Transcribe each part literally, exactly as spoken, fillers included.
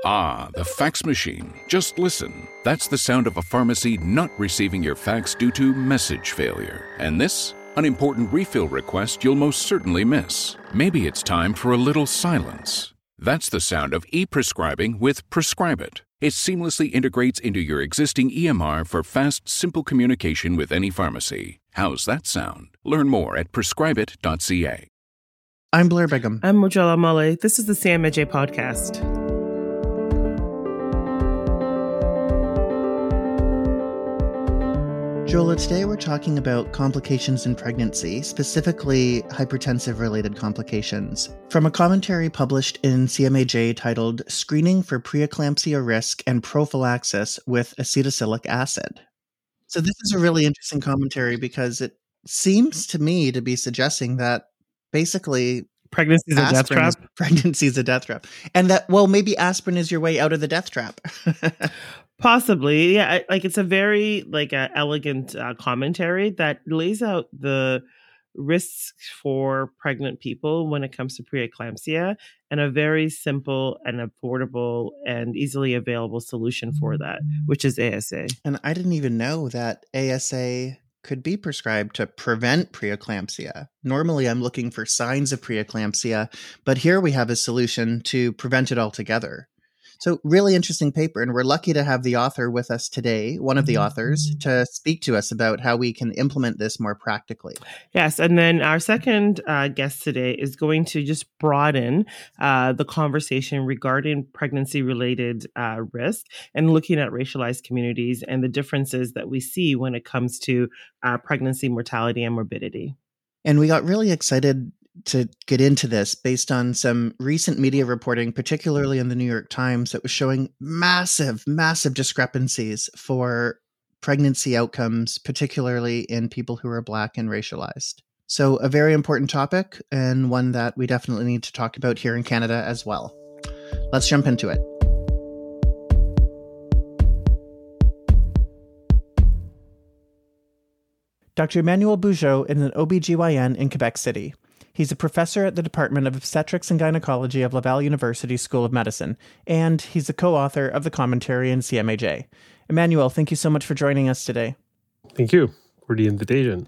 Ah, the fax machine. Just listen. That's the sound of a pharmacy not receiving your fax due to message failure. And this? An important refill request you'll most certainly miss. Maybe it's time for a little silence. That's the sound of e-prescribing with Prescribit. It seamlessly integrates into your existing E M R for fast, simple communication with any pharmacy. How's that sound? Learn more at prescribit dot c a. I'm Blair Bigham. I'm Mojala Male. This is the C M A J podcast. Jola, today we're talking about complications in pregnancy, specifically hypertensive-related complications, from a commentary published in C M A J titled Screening for Preeclampsia Risk and Prophylaxis with Acetylsalicylic Acid. So this is a really interesting commentary because it seems to me to be suggesting that basically pregnancy is a death trap. Pregnancy is a death trap. And that, well, maybe aspirin is your way out of the death trap. Possibly. Yeah. Like it's a very like uh, elegant uh, commentary that lays out the risks for pregnant people when it comes to preeclampsia and a very simple and affordable and easily available solution for that, which is A S A. And I didn't even know that A S A could be prescribed to prevent preeclampsia. Normally, I'm looking for signs of preeclampsia, but here we have a solution to prevent it altogether. So really interesting paper, and we're lucky to have the author with us today, one of the authors, to speak to us about how we can implement this more practically. Yes, and then our second uh, guest today is going to just broaden uh, the conversation regarding pregnancy-related uh, risk and looking at racialized communities and the differences that we see when it comes to uh, pregnancy mortality and morbidity. And we got really excited to get into this based on some recent media reporting, particularly in the New York Times, that was showing massive, massive discrepancies for pregnancy outcomes, particularly in people who are Black and racialized. So a very important topic and one that we definitely need to talk about here in Canada as well. Let's jump into it. Doctor Emmanuel Bugeaud is an O B G Y N in Quebec City. He's a professor at the Department of Obstetrics and Gynecology of Laval University School of Medicine, and he's a co-author of the commentary in C M A J. Emmanuel, thank you so much for joining us today. Thank you for the invitation.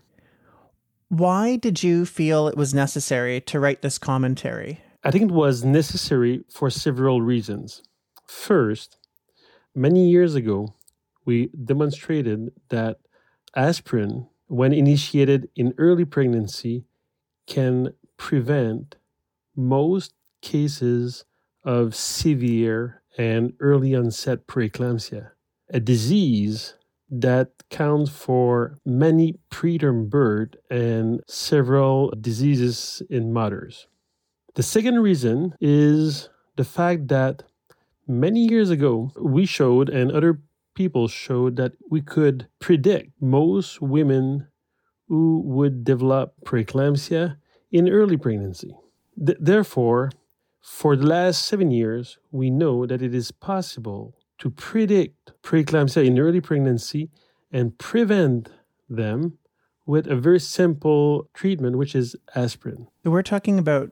Why did you feel it was necessary to write this commentary? I think it was necessary for several reasons. First, many years ago, we demonstrated that aspirin, when initiated in early pregnancy, can prevent most cases of severe and early onset preeclampsia, a disease that counts for many preterm births and several diseases in mothers. The second reason is the fact that many years ago, we showed and other people showed that we could predict most women who would develop preeclampsia in early pregnancy. Th- therefore, for the last seven years, we know that it is possible to predict preeclampsia in early pregnancy and prevent them with a very simple treatment, which is aspirin. So we're talking about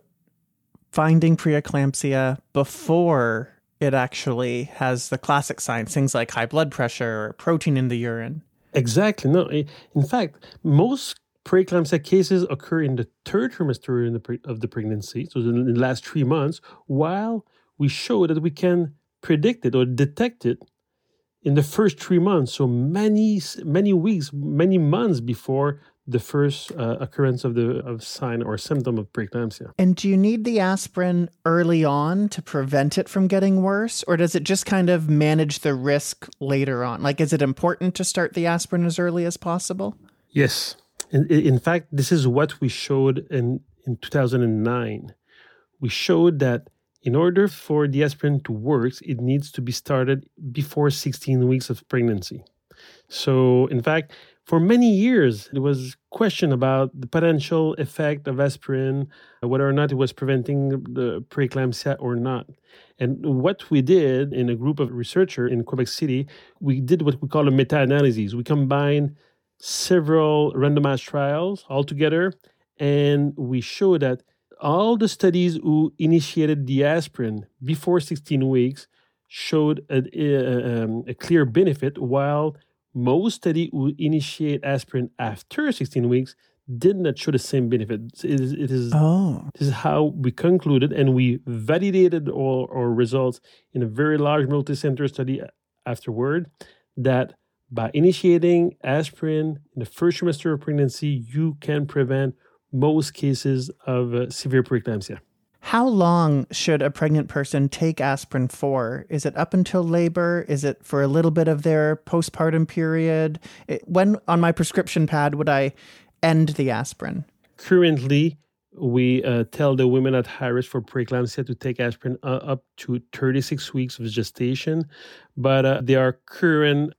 finding preeclampsia before it actually has the classic signs, things like high blood pressure or protein in the urine. Exactly. No, in fact, most preeclampsia cases occur in the third trimester in the pre- of the pregnancy, so in the last three months, while we show that we can predict it or detect it in the first three months, so many many weeks, many months before the first uh, occurrence of the of sign or symptom of preeclampsia. And do you need the aspirin early on to prevent it from getting worse, or does it just kind of manage the risk later on? Like, is it important to start the aspirin as early as possible? Yes. In, in fact, this is what we showed in, in two thousand nine. We showed that in order for the aspirin to work, it needs to be started before sixteen weeks of pregnancy. So, in fact, for many years, there was question about the potential effect of aspirin, whether or not it was preventing the preeclampsia or not. And what we did in a group of researchers in Quebec City, we did what we call a meta-analysis. We combined several randomized trials all together, and we showed that all the studies who initiated the aspirin before sixteen weeks showed a, a, um, a clear benefit, while most studies who initiate aspirin after sixteen weeks did not show the same benefit. It is, it is, Oh. This is how we concluded, and we validated all our results in a very large multi-center study afterward, that by initiating aspirin in the first trimester of pregnancy, you can prevent most cases of uh, severe preeclampsia. How long should a pregnant person take aspirin for? Is it up until labor? Is it for a little bit of their postpartum period? It, when on my prescription pad would I end the aspirin? Currently, we uh, tell the women at high risk for preeclampsia to take aspirin uh, up to thirty-six weeks of gestation. But uh, there are current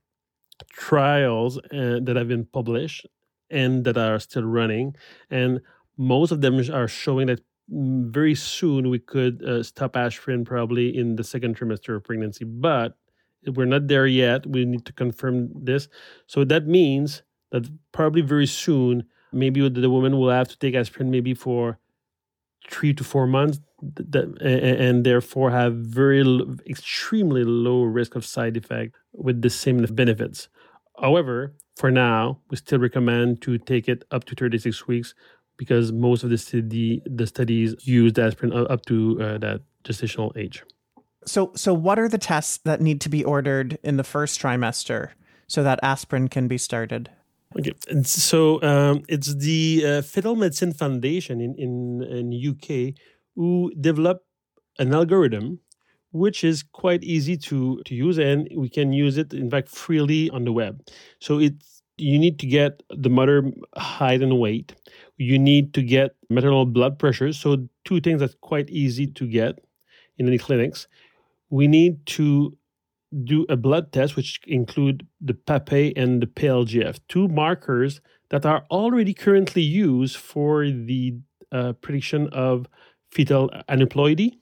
trials uh, that have been published and that are still running. And most of them are showing that very soon we could uh, stop aspirin probably in the second trimester of pregnancy. But we're not there yet. We need to confirm this. So that means that probably very soon, maybe the woman will have to take aspirin maybe for three to four months that, and therefore have very extremely low risk of side effect with the same benefits. However, for now, we still recommend to take it up to thirty-six weeks, because most of the study, the studies used aspirin up to uh, that gestational age. So, so what are the tests that need to be ordered in the first trimester so that aspirin can be started? Okay, and so um, it's the uh, Fetal Medicine Foundation in in in U K who developed an algorithm which is quite easy to to use, and we can use it in fact freely on the web. So it's you need to get the mother height and weight. You need to get maternal blood pressure. So two things that's quite easy to get in any clinics. We need to do a blood test, which include the P A P A and the P L G F, two markers that are already currently used for the uh, prediction of fetal aneuploidy.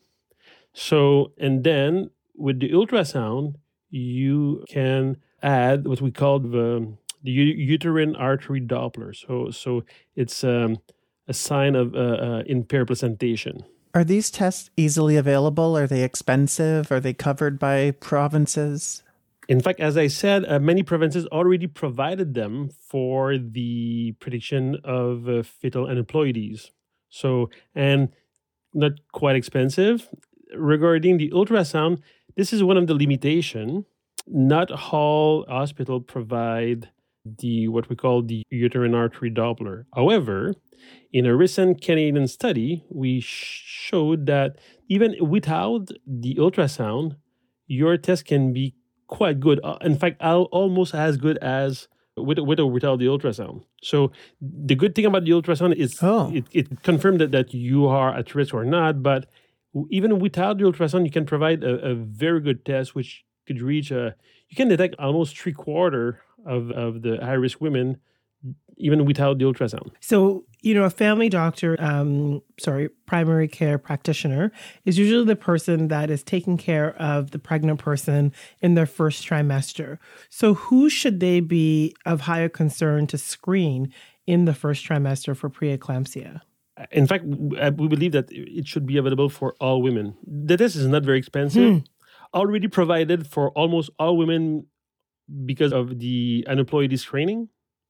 So, and then with the ultrasound, you can add what we call the, the uterine artery Doppler. So, so it's um, a sign of uh, uh, impaired placentation. Are these tests easily available? Are they expensive? Are they covered by provinces? In fact, as I said, uh, many provinces already provided them for the prediction of uh, fetal aneuploidies. So, and not quite expensive. Regarding the ultrasound, this is one of the limitations. Not all hospitals provide the what we call the uterine artery Doppler. However, in a recent Canadian study, we showed that even without the ultrasound, your test can be quite good. Uh, in fact, almost as good as with, with or without the ultrasound. So the good thing about the ultrasound is oh. it, it confirmed that, that you are at risk or not. But even without the ultrasound, you can provide a, a very good test, which could reach a, you can detect almost three quarter of, of the high risk women even without the ultrasound. So, you know, a family doctor, um, sorry, primary care practitioner is usually the person that is taking care of the pregnant person in their first trimester. So who should they be of higher concern to screen in the first trimester for preeclampsia? In fact, we believe that it should be available for all women. The test is not very expensive, hmm. already provided for almost all women because of the aneuploidy screening.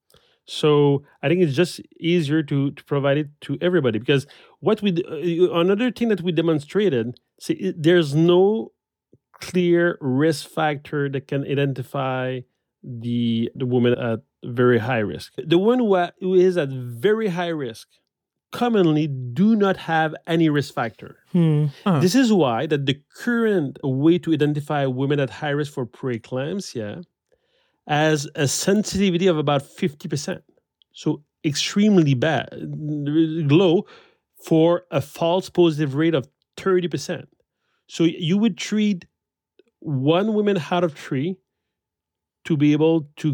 So I think it's just easier to, to provide it to everybody, because what we uh, another thing that we demonstrated, see, it, there's no clear risk factor that can identify the the woman at very high risk. The one who, ha- who is at very high risk commonly do not have any risk factor. Hmm. Uh-huh. This is why that the current way to identify women at high risk for preeclampsia has a sensitivity of about fifty percent. So extremely bad, low, for a false positive rate of thirty percent. So you would treat one woman out of three to be able to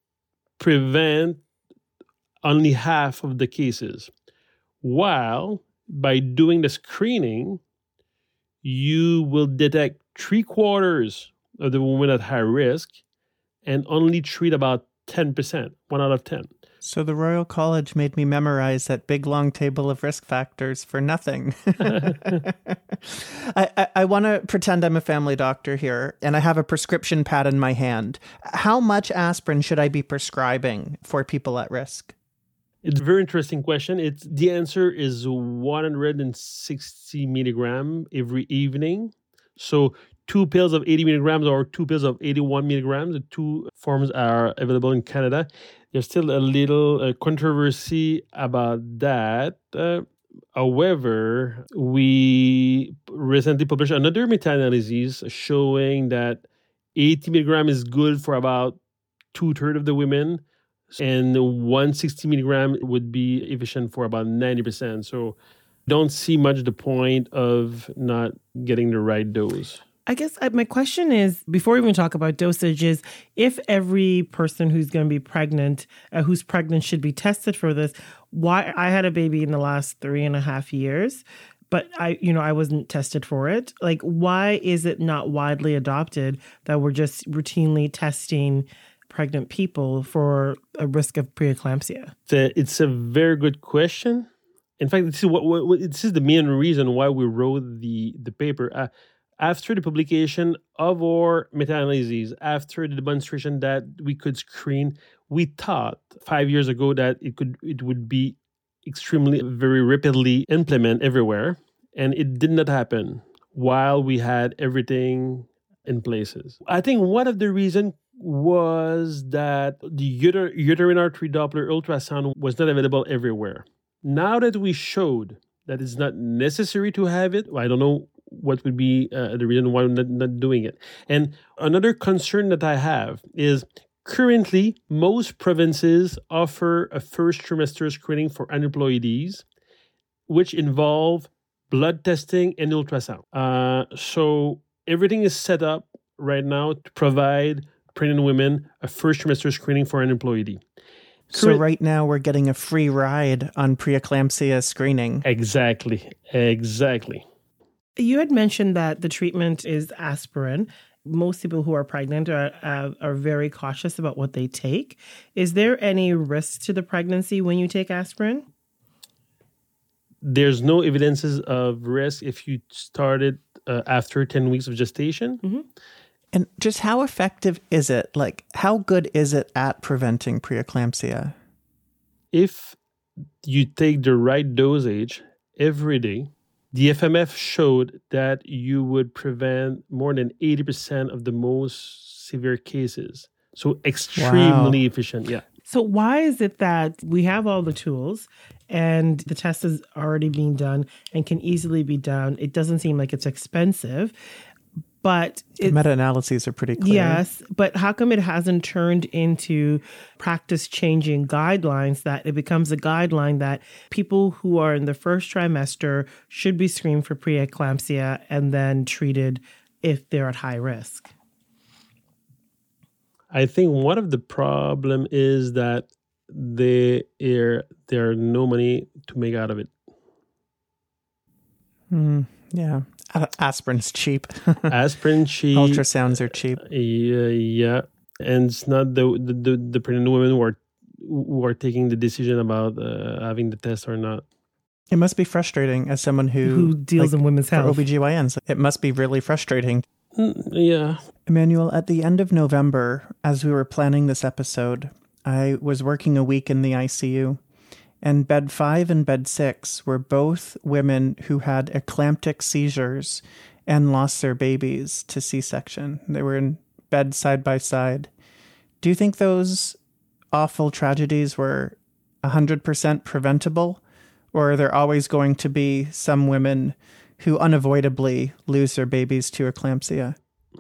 prevent only half of the cases. While by doing the screening, you will detect three quarters of the women at high risk and only treat about ten percent, one out of ten. So the Royal College made me memorize that big long table of risk factors for nothing. I, I, I want to pretend I'm a family doctor here, and I have a prescription pad in my hand. How much aspirin should I be prescribing for people at risk? It's a very interesting question. It's the answer is one hundred sixty milligram every evening. So two pills of eighty milligrams or two pills of eighty-one milligrams. The two forms are available in Canada. There's still a little uh, controversy about that. Uh, however, we recently published another meta-analysis showing that eighty milligram is good for about two-thirds of the women, and one hundred sixty milligram would be efficient for about ninety percent. So don't see much the point of not getting the right dose. I guess my question is, before we even talk about dosage, is if every person who's going to be pregnant, uh, who's pregnant should be tested for this, why I had a baby in the last three and a half years, but I, you know, I wasn't tested for it. Like, why is it not widely adopted that we're just routinely testing pregnant people for a risk of preeclampsia? It's a very good question. In fact, this is what, what this is the main reason why we wrote the the paper. Uh, After the publication of our meta-analyses, after the demonstration that we could screen, we thought five years ago that it could it would be extremely, very rapidly implemented everywhere. And it did not happen while we had everything in places. I think one of the reasons was that the uter- uterine artery Doppler ultrasound was not available everywhere. Now that we showed that it's not necessary to have it, I don't know what would be uh, the reason why I'm not, not doing it. And another concern that I have is currently most provinces offer a first trimester screening for unemployees, which involve blood testing and ultrasound. Uh, so everything is set up right now to provide pregnant women a first trimester screening for an employee. So right now we're getting a free ride on preeclampsia screening. Exactly, exactly. You had mentioned that the treatment is aspirin. Most people who are pregnant are, uh, are very cautious about what they take. Is there any risk to the pregnancy when you take aspirin? There's no evidences of risk if you started uh, after ten weeks of gestation. Mm-hmm. And just how effective is it? Like, how good is it at preventing preeclampsia? If you take the right dosage every day, the F M F showed that you would prevent more than eighty percent of the most severe cases. So extremely wow. efficient, yeah. So why is it that we have all the tools and the test is already being done and can easily be done? It doesn't seem like it's expensive, but the meta-analyses are pretty clear. Yes, but how come it hasn't turned into practice-changing guidelines that it becomes a guideline that people who are in the first trimester should be screened for preeclampsia and then treated if they're at high risk? I think one of the problem is that there are, there are no money to make out of it. Mm, yeah. Aspirin's cheap. Aspirin cheap. Ultrasounds are cheap. Uh, yeah, yeah, and it's not the the, the, the pregnant women who are who are taking the decision about uh, having the test or not. It must be frustrating as someone who who deals like, in women's health. O B G Y Ns. It must be really frustrating. Mm, yeah. Emmanuel, at the end of November, as we were planning this episode, I was working a week in the I C U. And bed five and bed six were both women who had eclamptic seizures and lost their babies to C-section. They were in bed side by side. Do you think those awful tragedies were one hundred percent preventable? Or are there always going to be some women who unavoidably lose their babies to eclampsia?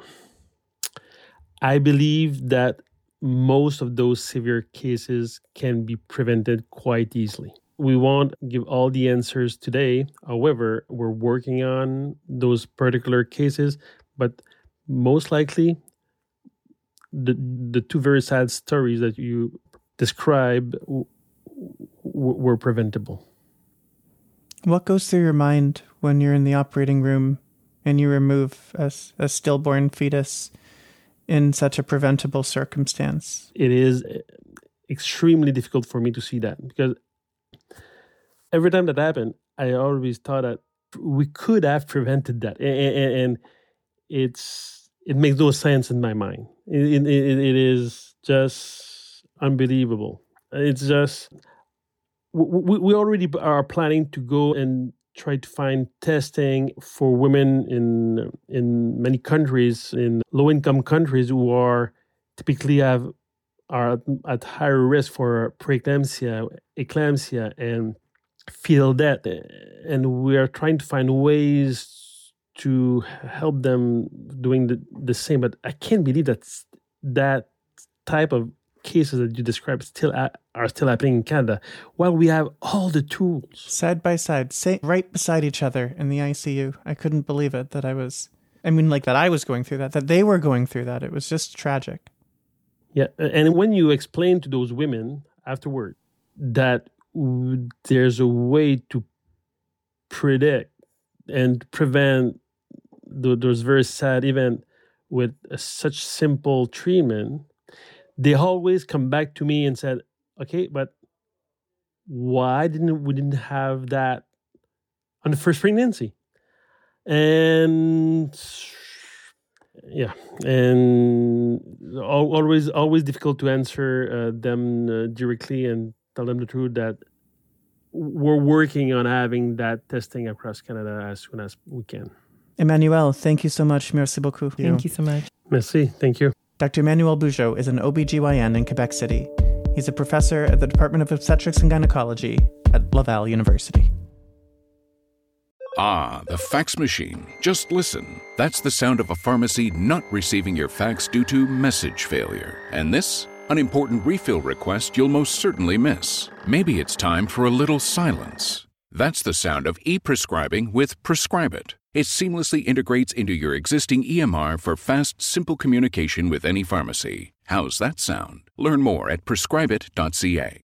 I believe that most of those severe cases can be prevented quite easily. We won't give all the answers today. However, we're working on those particular cases, but most likely the the two very sad stories that you described w- w- were preventable. What goes through your mind when you're in the operating room and you remove a, a stillborn fetus in such a preventable circumstance. It is extremely difficult for me to see that, because every time that happened, I always thought that we could have prevented that. And, and it's it makes no sense in my mind. It, it, it is just unbelievable. It's just, we, we already are planning to go and try to find testing for women in in many countries, in low-income countries who are typically have are at, at higher risk for preeclampsia, eclampsia, and fetal death. And we are trying to find ways to help them doing the, the same. But I can't believe that that type of cases that you described still a- are still happening in Canada, while we have all the tools. Side by side, say, right beside each other in the I C U. I couldn't believe it that I was, I mean, like that I was going through that, that they were going through that. It was just tragic. Yeah, and when you explain to those women afterward that w- there's a way to predict and prevent th- those very sad events with a, such simple treatment, they always come back to me and said, okay, but why didn't we didn't have that on the first pregnancy? And yeah, and al- always always difficult to answer uh, them uh, directly and tell them the truth that we're working on having that testing across Canada as soon as we can. Emmanuel, thank you so much. Merci beaucoup. Thank you so much. Merci, thank you. Doctor Emmanuel Bugeaud is an O B G Y N in Quebec City. He's a professor at the Department of Obstetrics and Gynecology at Laval University. Ah, the fax machine. Just listen. That's the sound of a pharmacy not receiving your fax due to message failure. And this? An important refill request you'll most certainly miss. Maybe it's time for a little silence. That's the sound of e-prescribing with Prescribit. It seamlessly integrates into your existing E M R for fast, simple communication with any pharmacy. How's that sound? Learn more at prescribit dot c a.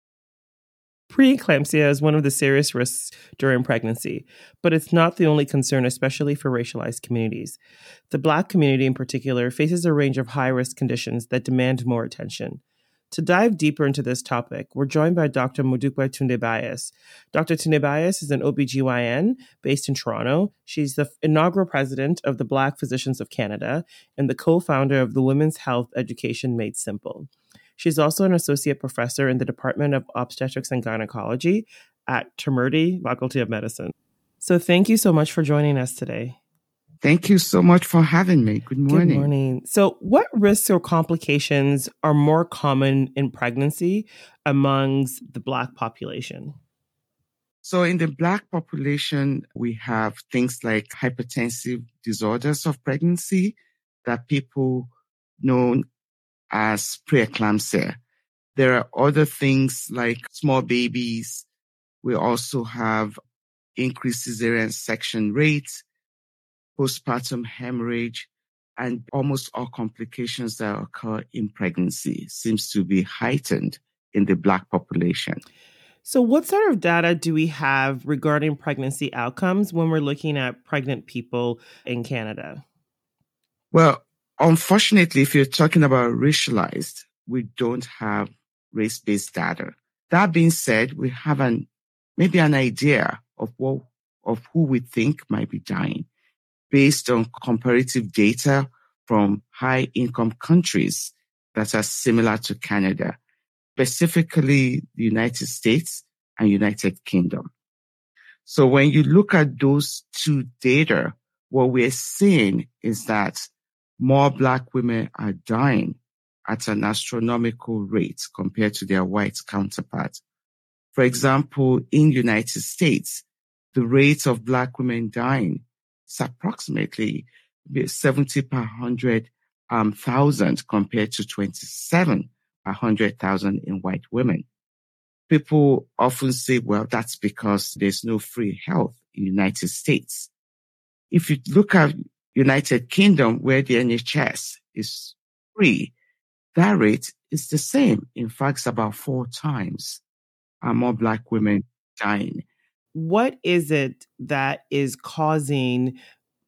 Preeclampsia is one of the serious risks during pregnancy, but it's not the only concern, especially for racialized communities. The Black community in particular faces a range of high-risk conditions that demand more attention. To dive deeper into this topic, we're joined by Doctor Modukwe Tunde-Bias. Doctor Tunde-Bias is an O B G Y N based in Toronto. She's the inaugural president of the Black Physicians of Canada and the co-founder of the Women's Health Education Made Simple. She's also an associate professor in the Department of Obstetrics and Gynecology at Temerty Faculty of Medicine. So thank you so much for joining us today. Thank you so much for having me. Good morning. Good morning. So what risks or complications are more common in pregnancy amongst the Black population? So in the Black population, we have things like hypertensive disorders of pregnancy that people know as preeclampsia. There are other things like small babies. We also have increased cesarean section rates, postpartum hemorrhage, and almost all complications that occur in pregnancy seems to be heightened in the Black population. So what sort of data do we have regarding pregnancy outcomes when we're looking at pregnant people in Canada? Well, unfortunately, if you're talking about racialized, we don't have race-based data. That being said, we have an maybe an idea of what of who we think might be dying based on comparative data from high-income countries that are similar to Canada, specifically the United States and United Kingdom. So when you look at those two data, what we're seeing is that more Black women are dying at an astronomical rate compared to their white counterparts. For example, in the United States, the rate of Black women dying is approximately seventy per one hundred thousand compared to twenty-seven per one hundred thousand in white women. People often say, well, that's because there's no free health in the United States. If you look at United Kingdom, where the N H S is free, that rate is the same. In fact, it's about four times uh, more Black women dying. What is it that is causing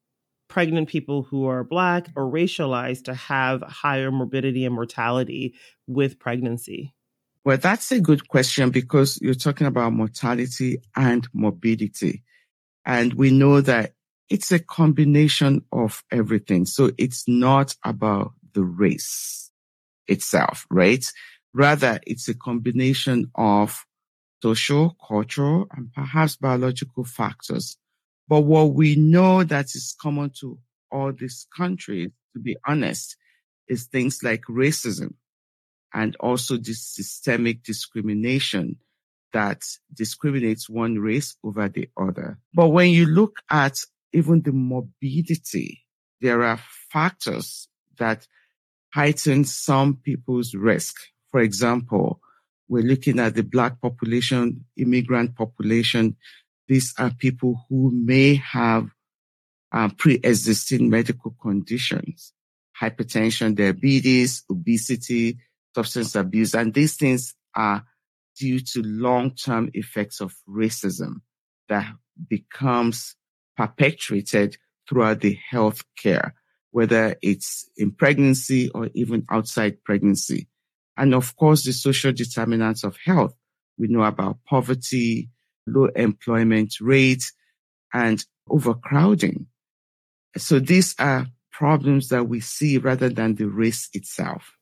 pregnant people who are Black or racialized to have higher morbidity and mortality with pregnancy? Well, that's a good question because you're talking about mortality and morbidity. And we know that it's a combination of everything. So it's not about the race itself, right? Rather, it's a combination of social, cultural, and perhaps biological factors. But what we know that is common to all these countries, to be honest, is things like racism and also this systemic discrimination that discriminates one race over the other. But when you look at even the morbidity, there are factors that heighten some people's risk. For example, we're looking at the Black population, immigrant population. These are people who may have um, pre-existing medical conditions, hypertension, diabetes, obesity, substance abuse, and these things are due to long-term effects of racism that becomes perpetuated throughout the health care, whether it's in pregnancy or even outside pregnancy. And of course, the social determinants of health. We know about poverty, low employment rate, and overcrowding. So these are problems that we see rather than the race itself.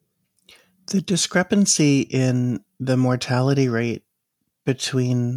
The discrepancy in the mortality rate between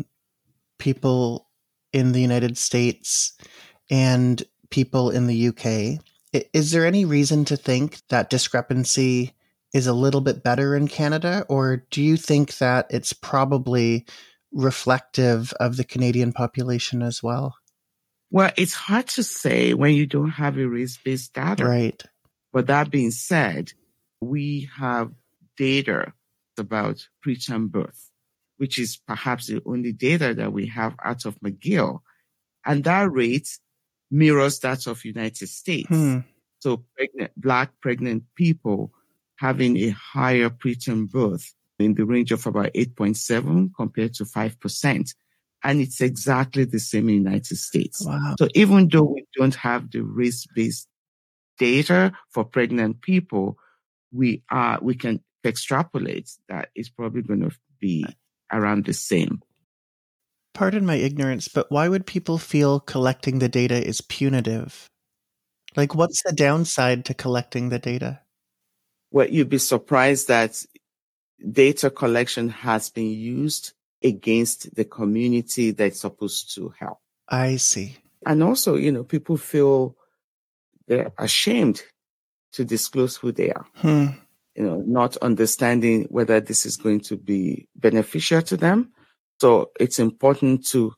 people in the United States and people in the U K, is there any reason to think that discrepancy is a little bit better in Canada, or do you think that it's probably reflective of the Canadian population as well? Well, it's hard to say when you don't have a race-based data. Right. But that being said, we have data about preterm birth, which is perhaps the only data that we have out of McGill. And that rate mirrors that of United States. Hmm. So pregnant, Black pregnant people having a higher preterm birth in the range of about eight point seven compared to five percent. And it's exactly the same in the United States. Wow. So even though we don't have the race-based data for pregnant people, we are, we can extrapolate that it's probably going to be around the same. Pardon my ignorance, but why would people feel collecting the data is punitive? Like, what's the downside to collecting the data? Well, you'd be surprised that data collection has been used against the community that's supposed to help. I see. And also, you know, people feel they're ashamed to disclose who they are. Hmm. You know, not understanding whether this is going to be beneficial to them. So it's important to,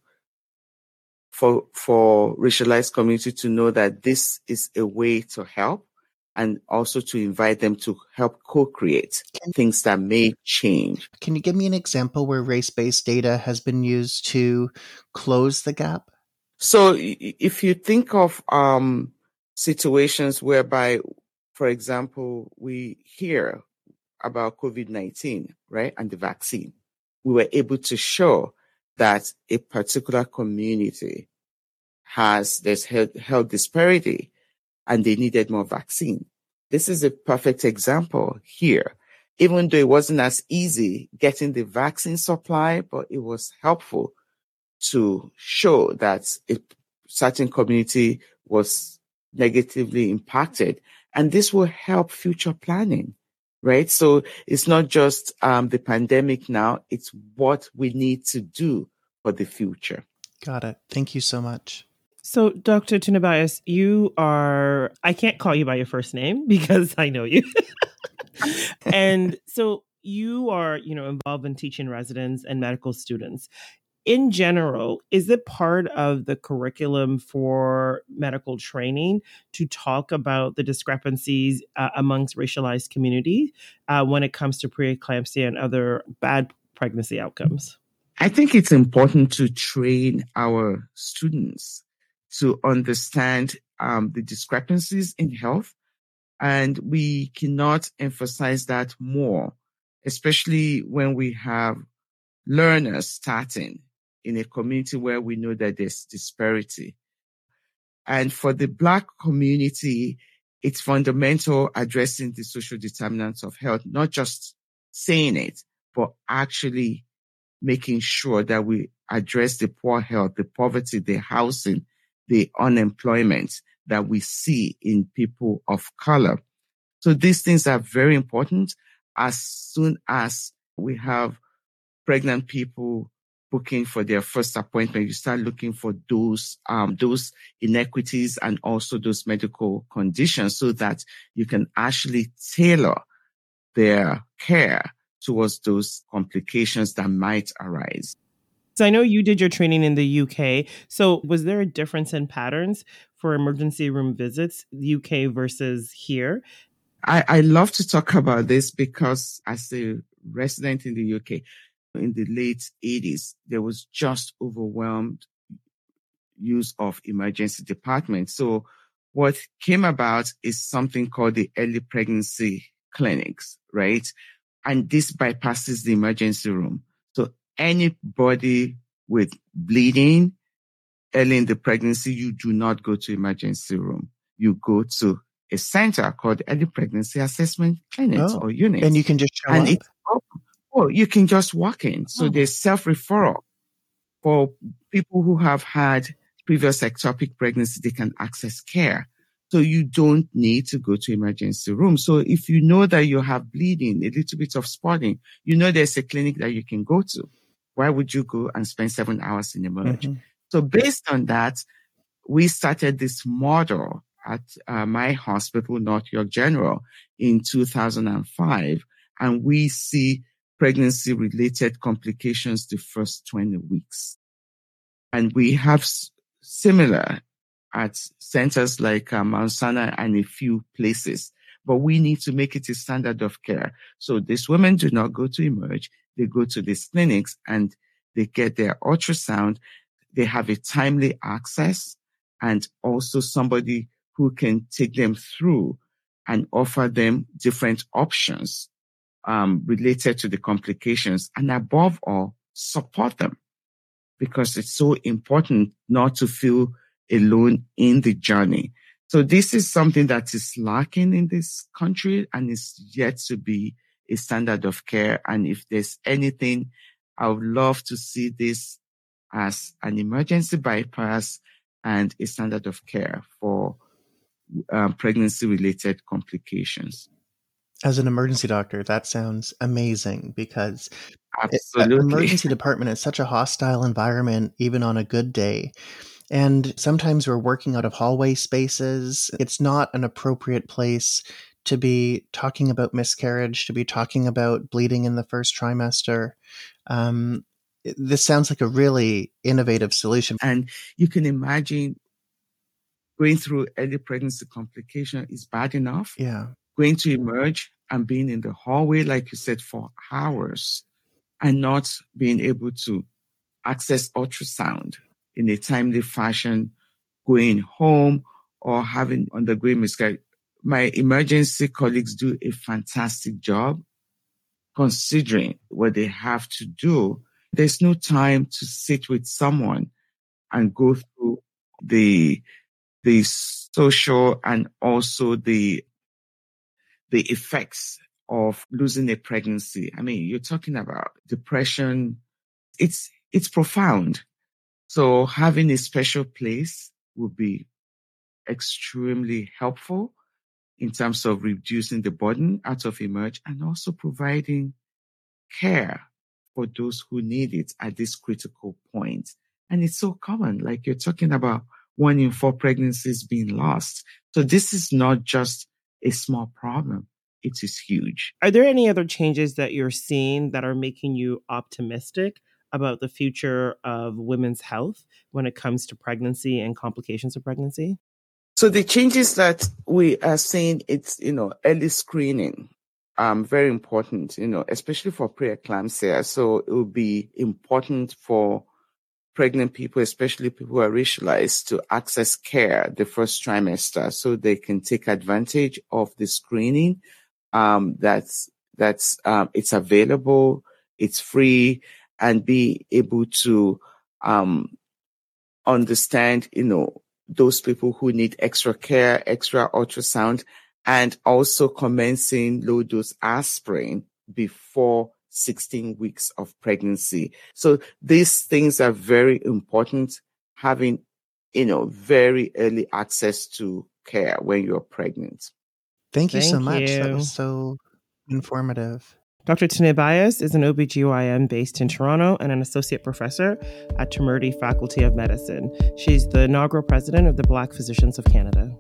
for, for racialized community to know that this is a way to help, and also to invite them to help co-create can, things that may change. Can you give me an example where race-based data has been used to close the gap? So if you think of um, situations whereby, for example, we hear about COVID nineteen, right, and the vaccine, we were able to show that a particular community has this health, health disparity and they needed more vaccine. This is a perfect example here. Even though it wasn't as easy getting the vaccine supply, but it was helpful to show that a certain community was negatively impacted. And this will help future planning, right? So it's not just um, the pandemic now, it's what we need to do for the future. Got it. Thank you so much. So, Doctor Tunabayas, you are, I can't call you by your first name because I know you. And so you are, you know, involved in teaching residents and medical students. In general, is it part of the curriculum for medical training to talk about the discrepancies uh, amongst racialized communities uh, when it comes to preeclampsia and other bad pregnancy outcomes? I think it's important to train our students to understand um, the discrepancies in health. And we cannot emphasize that more, especially when we have learners starting in a community where we know that there's disparity. And for the Black community, it's fundamental addressing the social determinants of health, not just saying it, but actually making sure that we address the poor health, the poverty, the housing, the unemployment that we see in people of color. So these things are very important. As soon as we have pregnant people booking for their first appointment, you start looking for those um, those inequities and also those medical conditions so that you can actually tailor their care towards those complications that might arise. So I know you did your training in the U K. So was there a difference in patterns for emergency room visits, U K versus here? I, I love to talk about this because as a resident in the U K, in the late eighties, there was just overwhelmed use of emergency departments. So what came about is something called the early pregnancy clinics, right? And this bypasses the emergency room. So anybody with bleeding early in the pregnancy, you do not go to emergency room. You go to a center called early pregnancy assessment clinics Oh, or units. and you can just show and up. it's open. Oh, you can just walk in. So Oh. there's self-referral for people who have had previous ectopic pregnancy. They can access care. So you don't need to go to emergency room. So if you know that you have bleeding, a little bit of spotting, you know there's a clinic that you can go to. Why would you go and spend seven hours in emerge? Mhm. So based on that, we started this model at uh, my hospital, North York General, in two thousand five. And we see pregnancy-related complications the first twenty weeks. And we have s- similar at centers like uh, Mount Sinai and a few places. But we need to make it a standard of care. So these women do not go to emerge. They go to these clinics and they get their ultrasound. They have a timely access and also somebody who can take them through and offer them different options um, related to the complications. And above all, support them because it's so important not to feel alone in the journey. So this is something that is lacking in this country and is yet to be a standard of care. And if there's anything, I would love to see this as an emergency bypass and a standard of care for um, pregnancy-related complications. As an emergency doctor, that sounds amazing because it- Absolutely. a emergency department is such a hostile environment, even on a good day. And sometimes we're working out of hallway spaces. It's not an appropriate place to be talking about miscarriage, to be talking about bleeding in the first trimester. Um, it- this sounds like a really innovative solution. And you can imagine going through early pregnancy complication is bad enough. Yeah. Going to emerge and being in the hallway, like you said, for hours and not being able to access ultrasound in a timely fashion, going home or having undergoing miscarriage. My emergency colleagues do a fantastic job considering what they have to do. There's no time to sit with someone and go through the the social and also the the effects of losing a pregnancy. I mean, you're talking about depression. It's it's profound. So having a special place would be extremely helpful in terms of reducing the burden out of emerge and also providing care for those who need it at this critical point. And it's so common, like you're talking about one in four pregnancies being lost. So this is not just a small problem. It is huge. Are there any other changes that you're seeing that are making you optimistic about the future of women's health when it comes to pregnancy and complications of pregnancy? So the changes that we are seeing, it's, you know, early screening, um, very important, you know, especially for preeclampsia. So it will be important for pregnant people, especially people who are racialized, to access care the first trimester so they can take advantage of the screening. Um, that's, that's, um, it's available, it's free, and be able to, um, understand, you know, those people who need extra care, extra ultrasound, and also commencing low-dose aspirin before sixteen weeks of pregnancy. So these things are very important, having, you know, very early access to care when you're pregnant. Thank you so Thank much. That you. was so informative. Doctor Tunde Bias is an O B G Y N based in Toronto and an associate professor at Temerity Faculty of Medicine. She's the inaugural president of the Black Physicians of Canada.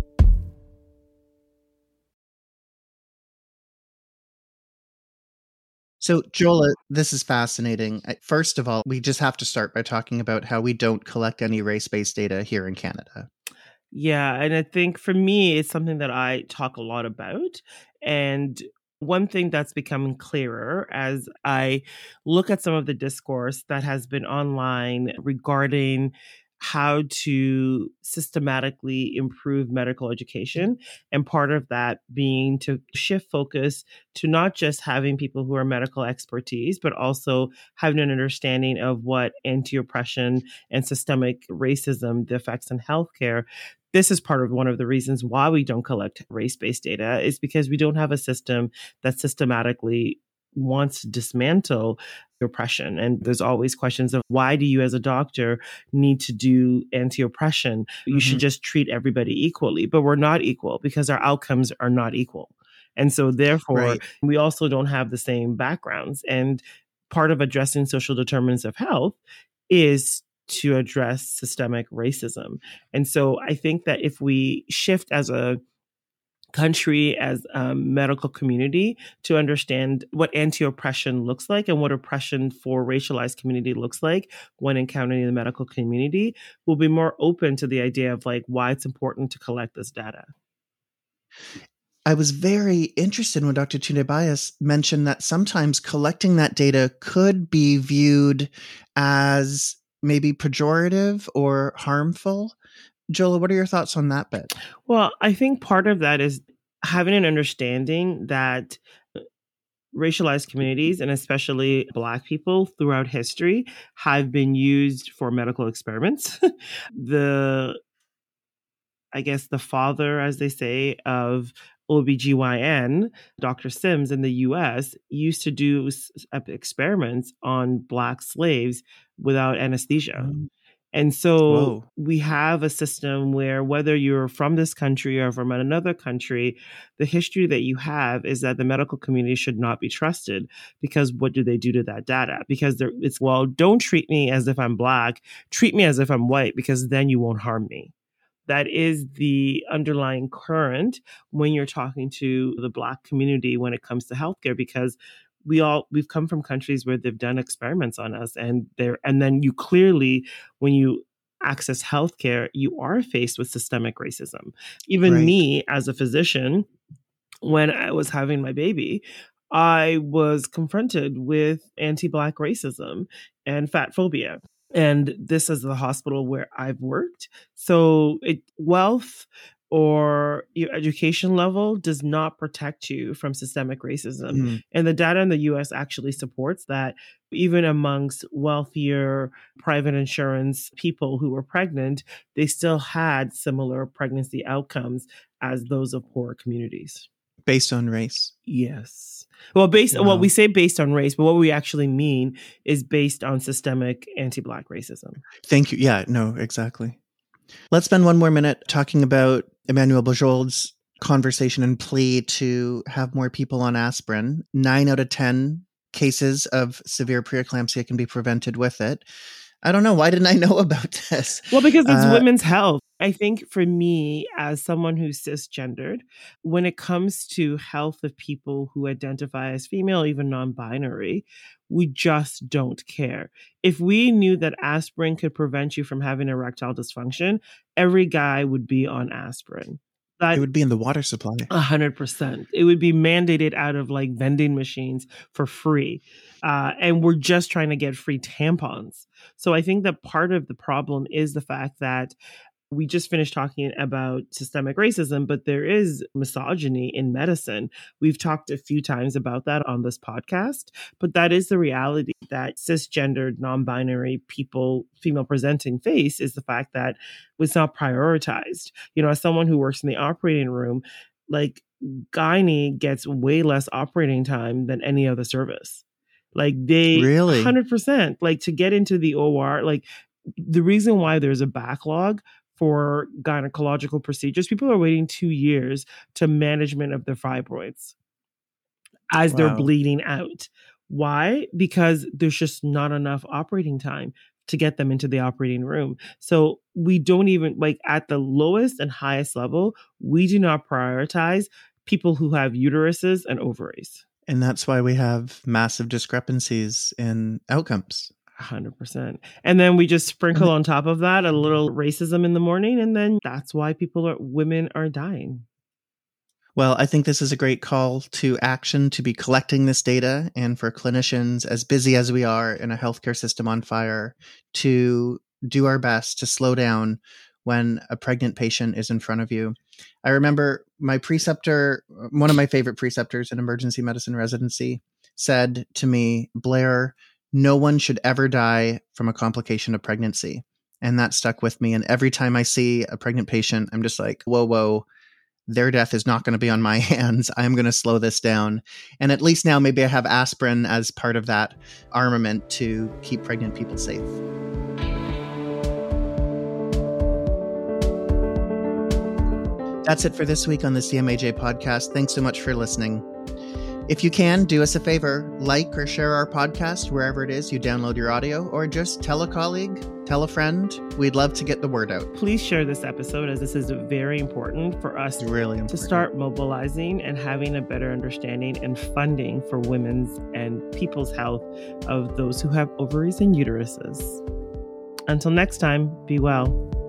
So, Joel, this is fascinating. I- First of all, we just have to start by talking about how we don't collect any race-based data here in Canada. Yeah, and I think for me, it's something that I talk a lot about. And one thing that's becoming clearer as I look at some of the discourse that has been online regarding how to systematically improve medical education, and part of that being to shift focus to not just having people who are medical expertise, but also having an understanding of what anti-oppression and systemic racism, the effects in healthcare. This is part of one of the reasons why we don't collect race-based data, is because we don't have a system that systematically wants to dismantle oppression. And there's always questions of why do you as a doctor need to do anti-oppression? You Mhm. should just treat everybody equally, but we're not equal because our outcomes are not equal. And so therefore, Right. we also don't have the same backgrounds. And part of addressing social determinants of health is to address systemic racism. And so I think that if we shift as a country, as a medical community, to understand what anti-oppression looks like and what oppression for racialized community looks like when encountering the medical community, we'll be more open to the idea of like why it's important to collect this data. I was very interested when Doctor Tunde Bias mentioned that sometimes collecting that data could be viewed as maybe pejorative or harmful. Jola, what are your thoughts on that bit? Well, I think part of that is having an understanding that racialized communities, and especially Black people throughout history, have been used for medical experiments. the, I guess, the father, as they say, of O B G Y N, Doctor Sims in the U S, used to do experiments on Black slaves without anesthesia. Mm. And so Whoa. we have a system where whether you're from this country or from another country, the history that you have is that the medical community should not be trusted, because what do they do to that data? Because it's, well, don't treat me as if I'm Black, treat me as if I'm white, because then you won't harm me. That is the underlying current when you're talking to the Black community when it comes to healthcare, because we all we've come from countries where they've done experiments on us, and there and then you clearly, when you access healthcare, you are faced with systemic racism. Even right. me as a physician, when I was having my baby, I was confronted with anti-Black racism and fat phobia. And this is the hospital where I've worked. So it, wealth or your education level does not protect you from systemic racism. Mm. And the data in the U S actually supports that. Even amongst wealthier private insurance people who were pregnant, they still had similar pregnancy outcomes as those of poorer communities. Based on race? Yes. Well, based wow. well, we say based on race, but what we actually mean is based on systemic anti-Black racism. Thank you. Yeah, no, exactly. Let's spend one more minute talking about Emmanuel Bujold's conversation and plea to have more people on aspirin. Nine out of ten cases of severe preeclampsia can be prevented with it. I don't know. Why didn't I know about this? Well, because it's uh, women's health. I think for me, as someone who's cisgendered, when it comes to health of people who identify as female, even non-binary, we just don't care. If we knew that aspirin could prevent you from having erectile dysfunction, every guy would be on aspirin. That, it would be in the water supply. A hundred percent. It would be mandated out of like vending machines for free. Uh, and we're just trying to get free tampons. So I think that part of the problem is the fact that We just finished talking about systemic racism, but there is misogyny in medicine. We've talked a few times about that on this podcast, but that is the reality that cisgendered, non-binary people, female presenting face is the fact that it's not prioritized. You know, as someone who works in the operating room, like gynae gets way less operating time than any other service. Like they Really? one hundred percent, like to get into the O R, like the reason why there's a backlog for gynecological procedures, people are waiting two years to management of their fibroids as they're Wow. bleeding out. Why? Because there's just not enough operating time to get them into the operating room. So we don't even, like at the lowest and highest level, we do not prioritize people who have uteruses and ovaries. And that's why we have massive discrepancies in outcomes. one hundred percent. And then we just sprinkle on top of that a little racism in the morning. And then that's why people are, women are dying. Well, I think this is a great call to action to be collecting this data, and for clinicians as busy as we are in a healthcare system on fire to do our best to slow down when a pregnant patient is in front of you. I remember my preceptor, one of my favorite preceptors in emergency medicine residency, said to me, Blair, no one should ever die from a complication of pregnancy. And that stuck with me. And every time I see a pregnant patient, I'm just like, whoa, whoa, their death is not going to be on my hands. I'm going to slow this down. And at least now maybe I have aspirin as part of that armament to keep pregnant people safe. That's it for this week on the C M A J podcast. Thanks so much for listening. If you can, do us a favor, like or share our podcast wherever it is you download your audio, or just tell a colleague, tell a friend. We'd love to get the word out. Please share this episode, as this is very important for us Really important. to start mobilizing and having a better understanding and funding for women's and people's health of those who have ovaries and uteruses. Until next time, be well.